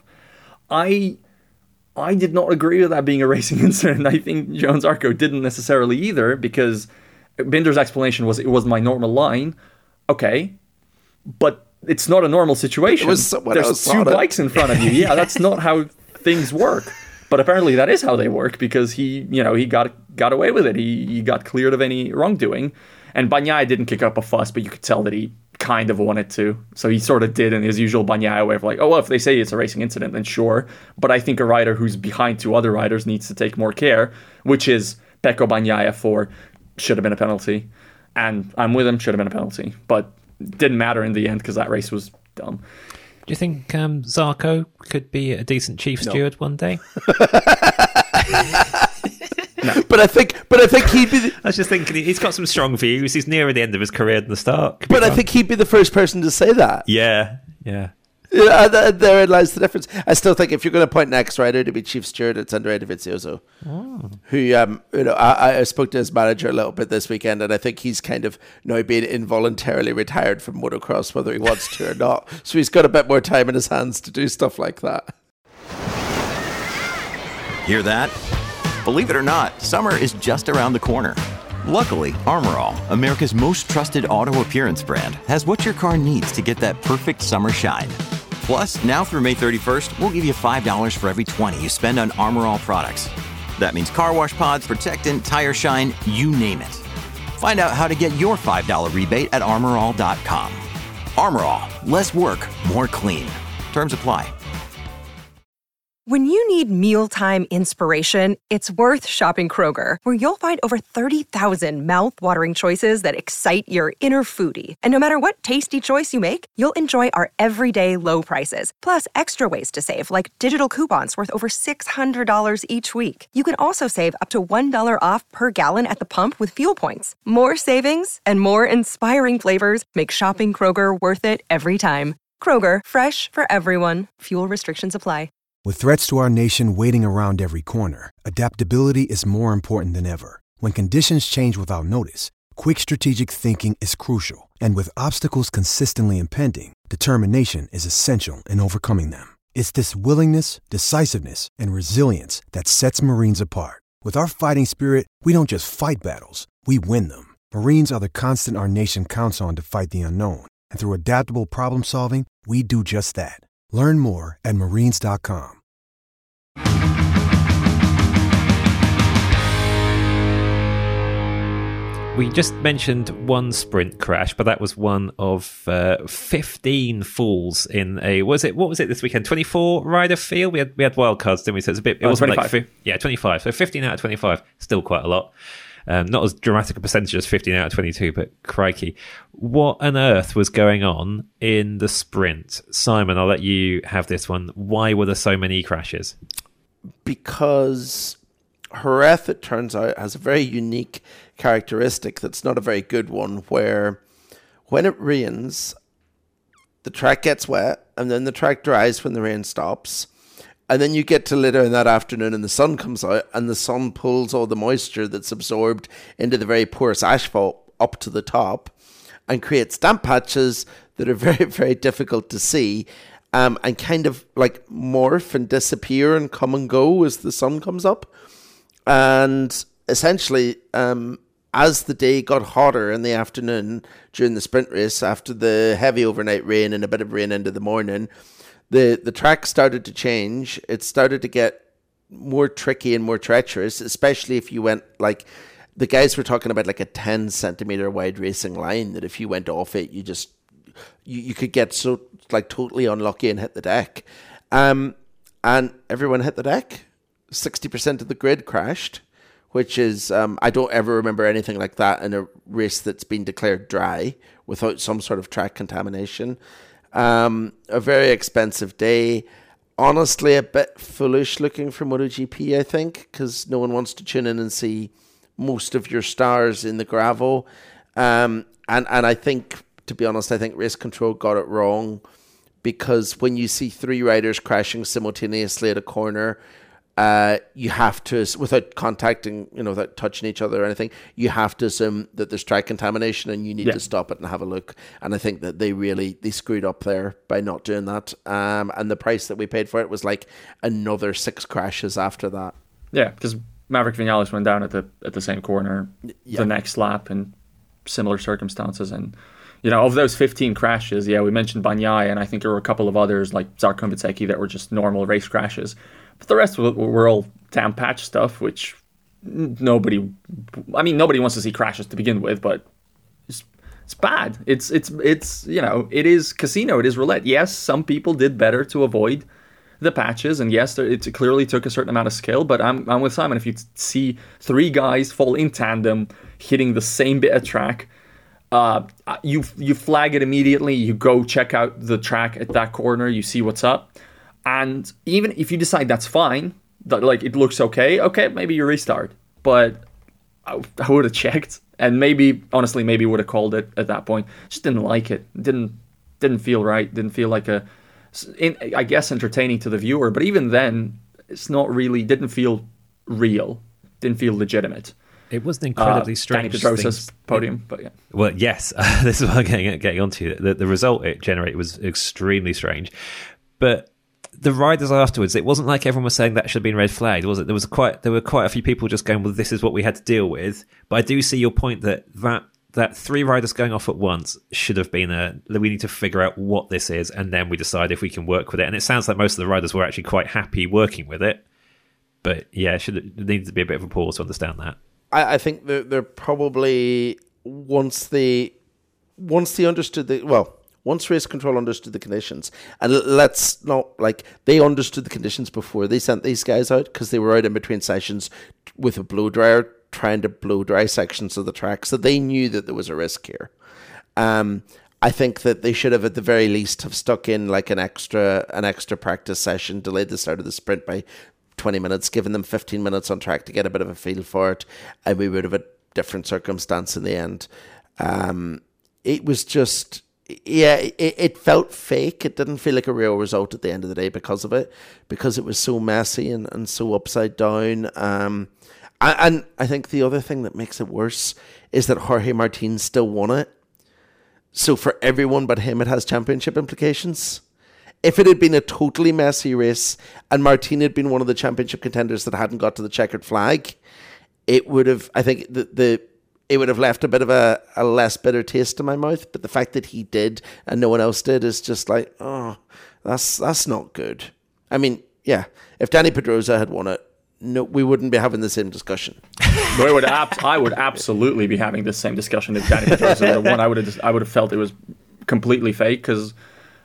I I did not agree with that being a racing incident. I think Joan Zarco didn't necessarily either, because Binder's explanation was it was my normal line. Okay, but it's not a normal situation. It was There's two bikes in front of you. Yeah, that's not how things work. But apparently that is how they work, because he, you know, he got got away with it. He he got cleared of any wrongdoing. And Bagnaia didn't kick up a fuss, but you could tell that he kind of wanted to. So he sort of did in his usual Bagnaia way of like, oh, well, if they say it's a racing incident, then sure. But I think a rider who's behind two other riders needs to take more care, which is Pecco Bagnaia for should have been a penalty. And I'm with him, should have been a penalty. But didn't matter in the end because that race was dumb. Do you think um, Zarco could be a decent chief steward no. one day? No. But I think, but I think he'd be. The, I was just thinking he's got some strong views. He's nearer the end of his career than the start. But I think he'd be the first person to say that. Yeah, yeah. Yeah, th- there lies the difference. I still think if you're going to appoint an ex-rider to be chief steward, it's Andrea Dovizioso, oh. who um, you know, I, I spoke to his manager a little bit this weekend, and I think he's kind of now being involuntarily retired from motocross, whether he wants to or not. So he's got a bit more time in his hands to do stuff like that. Hear that? Believe it or not, summer is just around the corner. Luckily, Armor All, America's most trusted auto appearance brand, has what your car needs to get that perfect summer shine. Plus, now through May thirty-first, we'll give you five dollars for every twenty you spend on Armor All products. That means car wash pods, protectant, tire shine, you name it. Find out how to get your five dollars rebate at armor all dot com. Armor All, less work, more clean. Terms apply. When you need mealtime inspiration, it's worth shopping Kroger, where you'll find over thirty thousand mouth-watering choices that excite your inner foodie. And no matter what tasty choice you make, you'll enjoy our everyday low prices, plus extra ways to save, like digital coupons worth over six hundred dollars each week. You can also save up to one dollar off per gallon at the pump with fuel points. More savings and more inspiring flavors make shopping Kroger worth it every time. Kroger, fresh for everyone. Fuel restrictions apply. With threats to our nation waiting around every corner, adaptability is more important than ever. When conditions change without notice, quick strategic thinking is crucial. And with obstacles consistently impending, determination is essential in overcoming them. It's this willingness, decisiveness, and resilience that sets Marines apart. With our fighting spirit, we don't just fight battles, we win them. Marines are the constant our nation counts on to fight the unknown. And through adaptable problem solving, we do just that. Learn more at marines dot com. We just mentioned one sprint crash, but that was one of uh, fifteen falls in a was it what was it this weekend? twenty-four rider field. We had we had wild cards, didn't we? So it's a bit. It oh, was twenty-five. Like, yeah, twenty-five. So fifteen out of twenty-five, still quite a lot. Um, not as dramatic a percentage as fifteen out of twenty-two, but crikey. What on earth was going on in the sprint? Simon, I'll let you have this one. Why were there so many crashes? Because Jerez, it turns out, has a very unique characteristic that's not a very good one, where when it rains, the track gets wet, and then the track dries when the rain stops. And then you get to later in that afternoon and the sun comes out and the sun pulls all the moisture that's absorbed into the very porous asphalt up to the top and creates damp patches that are very, very difficult to see um, and kind of like morph and disappear and come and go as the sun comes up. And essentially, um, as the day got hotter in the afternoon during the sprint race, after the heavy overnight rain and a bit of rain into the morning, The the track started to change. It started to get more tricky and more treacherous, especially if you went like the guys were talking about like a ten centimeter wide racing line that if you went off it, you just you, you could get so like totally unlucky and hit the deck. Um, and everyone hit the deck. sixty percent of the grid crashed, which is um, I don't ever remember anything like that in a race that's been declared dry without some sort of track contamination. Um, a very expensive day. Honestly, a bit foolish looking for MotoGP, I think, because no one wants to tune in and see most of your stars in the gravel. Um, and, and I think, to be honest, I think Race Control got it wrong, because when you see three riders crashing simultaneously at a corner, uh, you have to, without contacting, you know, without touching each other or anything, you have to assume that there's track contamination and you need yeah. to stop it and have a look. And I think that they really, they screwed up there by not doing that. Um, and the price that we paid for it was like another six crashes after that. Yeah, because Maverick Vinales went down at the at the same corner yeah. the next lap in similar circumstances. And, you know, of those fifteen crashes, yeah, we mentioned Bagnaia, and I think there were a couple of others like Zarko Bezzecchi that were just normal race crashes. But the rest were all damp patch stuff, which nobody, I mean, nobody wants to see crashes to begin with, but it's, it's bad. It's, it's, it's, you know, it is casino, it is roulette. Yes, some people did better to avoid the patches, and yes, it clearly took a certain amount of skill, but I'm, I'm with Simon. If you see three guys fall in tandem, hitting the same bit of track, uh, you, you flag it immediately, you go check out the track at that corner, you see what's up. And even if you decide that's fine, that like it looks okay, okay, maybe you restart. But I, I would have checked, and maybe honestly, maybe would have called it at that point. Just didn't like it. Didn't didn't feel right. Didn't feel like a, in, I guess, entertaining to the viewer. But even then, it's not really. Didn't feel real. Didn't feel legitimate. It was an incredibly uh, strange Danny Pedrosa's podium, but yeah. Well, yes, this is what I'm getting getting onto. The, the result it generated was extremely strange, but. the riders afterwards, it wasn't like everyone was saying that should have been red flagged, was it? There was quite there were quite a few people just going, well, this is what we had to deal with. But I do see your point that that, that three riders going off at once should have been a, we need to figure out what this is, and then we decide if we can work with it. And it sounds like most of the riders were actually quite happy working with it. But yeah, should there needs to be a bit of a pause to understand that. I, I think they're, they're probably, once they, once they understood the, well, once race control understood the conditions, and let's not, like, they understood the conditions before they sent these guys out, because they were out in between sessions with a blow dryer trying to blow dry sections of the track, so they knew that there was a risk here. Um, I think that they should have, at the very least, have stuck in like an extra an extra practice session, delayed the start of the sprint by twenty minutes, given them fifteen minutes on track to get a bit of a feel for it, and we would have a different circumstance in the end. Um, it was just... Yeah, it, it felt fake. It didn't feel like a real result at the end of the day because of it, because it was so messy and, and so upside down. Um, and, and I think the other thing that makes it worse is that Jorge Martin still won it. So for everyone but him, it has championship implications. If it had been a totally messy race and Martin had been one of the championship contenders that hadn't got to the checkered flag, it would have, I think, the... the it would have left a bit of a, a less bitter taste in my mouth. But the fact that he did and no one else did is just like, oh, that's that's not good. I mean, yeah, if Dani Pedrosa had won it, no, we wouldn't be having the same discussion. No, I would, ab- I would absolutely be having the same discussion if Dani Pedrosa had won. I would have, just, I would have felt it was completely fake because.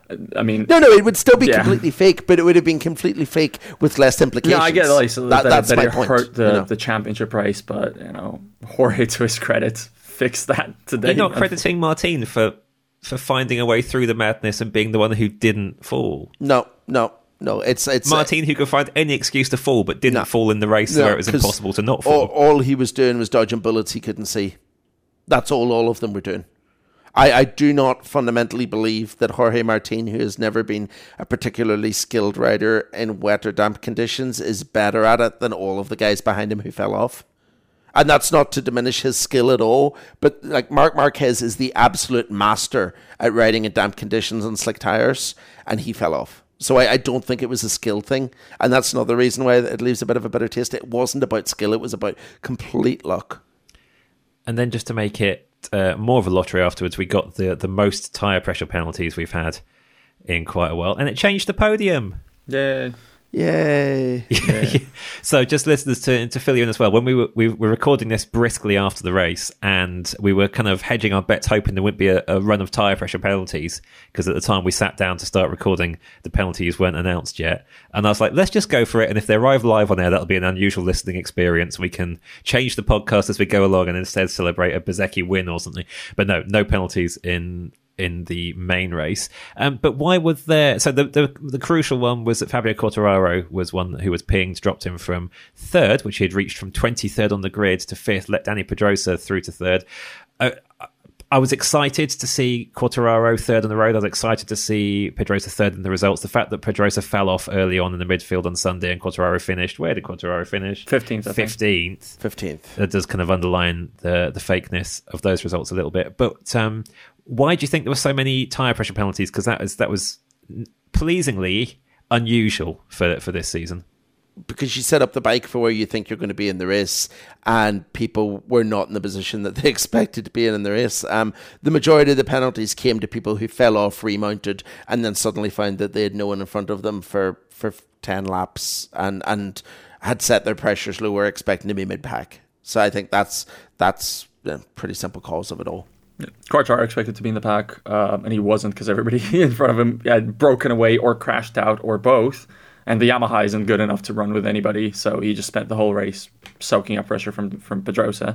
I mean, no, no, it would still be yeah. completely fake, but it would have been completely fake with less implications. Yeah, I get it. Like, so that, that, that's that my it point. hurt the, you know? the championship race, but you know, Jorge, to his credit, fixed that today. You're not crediting Martin for for finding a way through the madness and being the one who didn't fall. No, no, no. It's it's Martin uh, who could find any excuse to fall, but didn't no, fall in the race no, where it was impossible to not fall. All, all he was doing was dodging bullets he couldn't see. That's all. All of them were doing. I, I do not fundamentally believe that Jorge Martin, who has never been a particularly skilled rider in wet or damp conditions, is better at it than all of the guys behind him who fell off. And that's not to diminish his skill at all, but like Marc Marquez is the absolute master at riding in damp conditions on slick tires, and he fell off. So I, I don't think it was a skill thing, and that's another reason why it leaves a bit of a bitter taste. It wasn't about skill, it was about complete luck. And then just to make it Uh, more of a lottery afterwards, we got the the most tyre pressure penalties we've had in quite a while, and it changed the podium. Yeah. Yay. Yeah. So just listeners, to to fill you in as well, when we were we were recording this briskly after the race, and we were kind of hedging our bets, hoping there wouldn't be a, a run of tyre pressure penalties, because at the time we sat down to start recording, the penalties weren't announced yet, and I was like, let's just go for it, and if they arrive live on air, that'll be an unusual listening experience. We can change the podcast as we go along and instead celebrate a Bezzecchi win or something. But no, no penalties in in the main race. Um, but why was there... So the, the the crucial one was that Fabio Quartararo was one who was pinged, dropped him from third, which he had reached from twenty-third on the grid, to fifth, let Dani Pedrosa through to third. Uh, I was excited to see Quartararo third on the road. I was excited to see Pedrosa third in the results. The fact that Pedrosa fell off early on in the midfield on Sunday and Quartararo finished... Where did Quartararo finish? fifteenth, I think. fifteenth. fifteenth. That does kind of underline the, the fakeness of those results a little bit. But... Um, why do you think there were so many tyre pressure penalties? Because that was that was pleasingly unusual for for this season. Because you set up the bike for where you think you're going to be in the race, and people were not in the position that they expected to be in in the race. Um, the majority of the penalties came to people who fell off, remounted, and then suddenly found that they had no one in front of them for, for ten laps, and, and had set their pressures lower, expecting to be mid-pack. So I think that's that's a pretty simple cause of it all. Yeah. Quartararo expected to be in the pack, uh, and he wasn't, because everybody in front of him had broken away or crashed out or both. And the Yamaha isn't good enough to run with anybody, so he just spent the whole race soaking up pressure from from Pedrosa.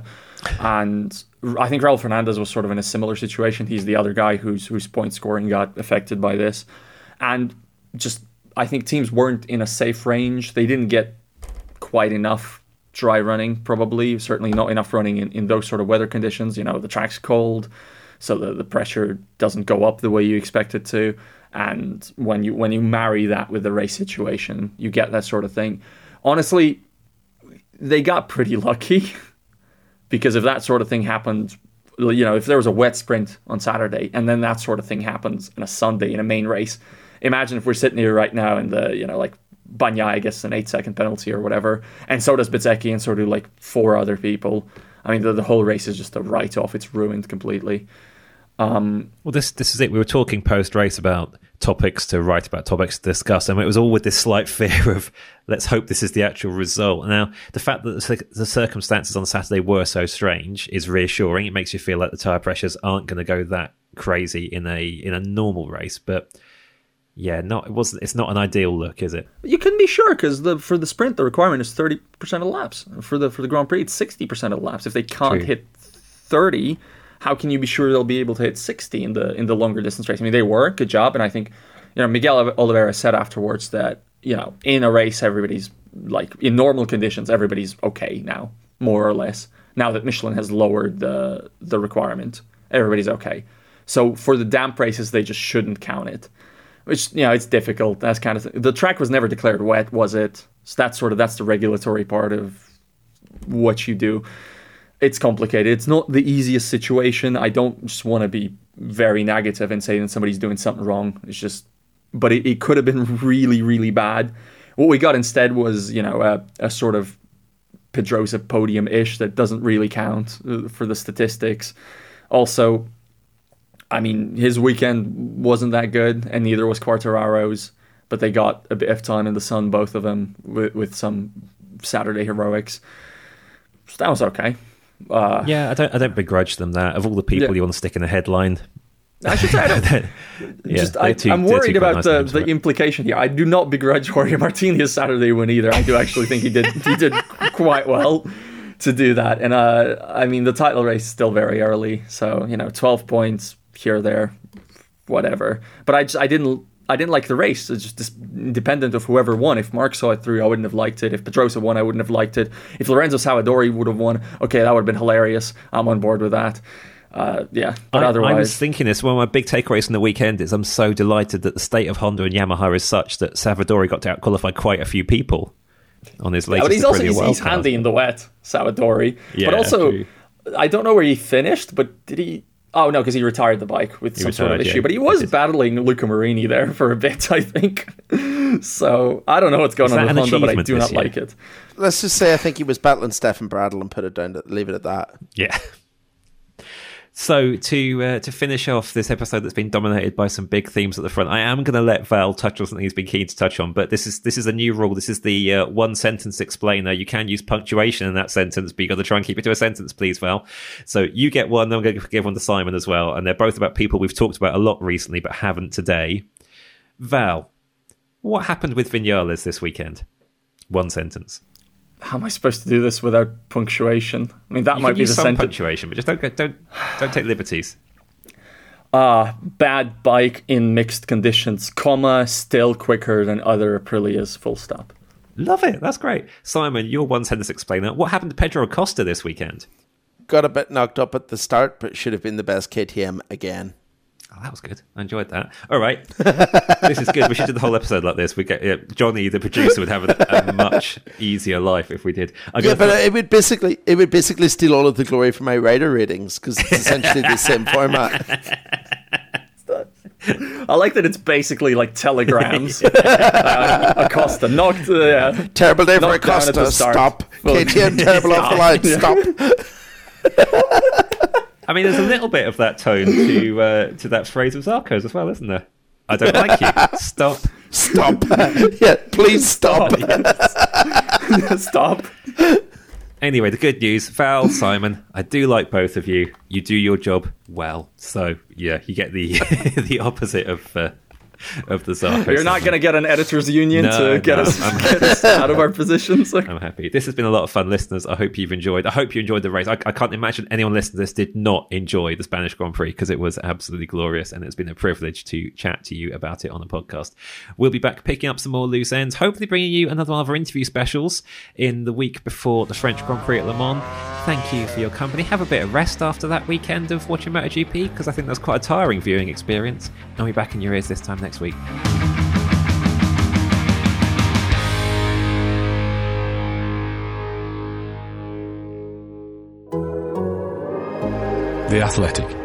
And I think Raul Fernandez was sort of in a similar situation. He's the other guy whose whose point scoring got affected by this. And just, I think teams weren't in a safe range. They didn't get quite enough dry running, probably. Certainly not enough running in, in those sort of weather conditions. You know, the track's cold, so the, the pressure doesn't go up the way you expect it to. And when you when you marry that with the race situation, you get that sort of thing. Honestly, they got pretty lucky, because if that sort of thing happened, you know, if there was a wet sprint on Saturday and then that sort of thing happens on a Sunday in a main race, imagine if we're sitting here right now and the, you know, like Bagnaia gets an eight second penalty or whatever, and so does Bezzecchi, and so do like four other people. I mean, the, the whole race is just a write-off. It's ruined completely. Um, well, this this is it. We were talking post-race about topics to write about, topics to discuss, and it was all with this slight fear of, let's hope this is the actual result. Now, the fact that the, the circumstances on Saturday were so strange is reassuring. It makes you feel like the tyre pressures aren't going to go that crazy in a in a normal race, but yeah, not it wasn't. It's not an ideal look, is it? You can be sure, because the for the sprint the requirement is thirty percent of laps. For the for the Grand Prix, it's sixty percent of laps. If they can't True. hit thirty, how can you be sure they'll be able to hit sixty in the in the longer distance race? I mean, they were good job, and I think, you know, Miguel Oliveira said afterwards that, you know, in a race everybody's like, in normal conditions everybody's okay now, more or less. Now that Michelin has lowered the the requirement, everybody's okay. So for the damp races, they just shouldn't count it. Which, you know, it's difficult. That's kind of th- the track was never declared wet, was it? So that's sort of that's the regulatory part of what you do. It's complicated. It's not the easiest situation. I don't just want to be very negative and say that somebody's doing something wrong. It's just, but it, it could have been really, really bad. What we got instead was, you know, a, a sort of Pedrosa podium-ish that doesn't really count for the statistics. Also, I mean, his weekend wasn't that good, and neither was Quartararo's, but they got a bit of time in the sun, both of them, with, with some Saturday heroics. So that was okay. Uh, yeah, I don't I don't begrudge them that. Of all the people yeah. you want to stick in a headline, I should say, I don't, yeah, just, I, too, I'm worried about nice the, names, the right? implication here. I do not begrudge Jorge Martinez's Saturday win either. I do actually think he did he did quite well to do that. And uh, I mean, the title race is still very early, so, you know, twelve points here or there, whatever. But I just I didn't I didn't like the race. It's just independent of whoever won. If Marc saw it through, I wouldn't have liked it. If Pedrosa won, I wouldn't have liked it. If Lorenzo Savadori would have won, okay, that would have been hilarious. I'm on board with that. Uh, yeah, but I, otherwise, I was thinking this. One of my big takeaways from the weekend is I'm so delighted that the state of Honda and Yamaha is such that Savadori got to out-qualify quite a few people on his latest. Yeah, but he's also he's, World he's Cup. handy in the wet, Savadori. Yeah, but also, true. I don't know where he finished, but did he? Oh no, because he retired the bike with He some sort of retired, issue. yeah. But he was battling Luca Marini there for a bit, I think. So I don't know what's going Is on that with an Honda, but I achievement do this not year? like it. Let's just say I think he was battling Stefan Bradl and put it down to leave it at that. Yeah. So to uh, to finish off this episode that's been dominated by some big themes at the front, I am going to let Val touch on something he's been keen to touch on. But this is this is a new rule. This is the uh, one sentence explainer. You can use punctuation in that sentence, but you got to try and keep it to a sentence, please, Val. So you get one. Then I'm going to give one to Simon as well, and they're both about people we've talked about a lot recently, but haven't today. Val, what happened with Vinales this weekend? One sentence. How am I supposed to do this without punctuation? I mean, that You might can be use the some sentence. punctuation, but just don't go- don't don't take liberties. Uh, bad bike in mixed conditions, comma, still quicker than other Aprilias, full stop. Love it. That's great. Simon, your one sentence explainer. What happened to Pedro Acosta this weekend? Got a bit knocked up at the start, but should have been the best K T M again. Oh, that was good. I enjoyed that. All right. This is good. We should do the whole episode like this. We get uh, Johnny, the producer, would have a, a much easier life if we did. I'm Yeah, gonna but put- it would basically it would basically steal all of the glory from my rider ratings because it's essentially the same format. I like that it's basically like telegrams. uh, Acosta knocked. Uh, yeah. Terrible day for Knocked down at the Acosta. start. Stop. Well, K T M terrible off the line. yeah. Stop. I mean, there's a little bit of that tone to uh, to that phrase of Zarco's as well, isn't there? I don't like you. Stop. Stop. Yeah, please stop. Stop. Anyway, the good news, Val, Simon, I do like both of you. You do your job well. So, yeah, you get the the opposite of uh, of the Zarco. You're not going to get an editors union No, to get, no, us, I'm- get us out of our positions. I'm happy. This has been a lot of fun, listeners. I hope you've enjoyed. I hope you enjoyed the race. I, I can't imagine anyone listening to this did not enjoy the Spanish Grand Prix because it was absolutely glorious, and it's been a privilege to chat to you about it on a podcast. We'll be back picking up some more loose ends, hopefully bringing you another one of our interview specials in the week before the French Grand Prix at Le Mans. Thank you for your company. Have a bit of rest after that weekend of watching MotoGP because I think that's quite a tiring viewing experience. I'll be back in your ears this time next week. The Athletic.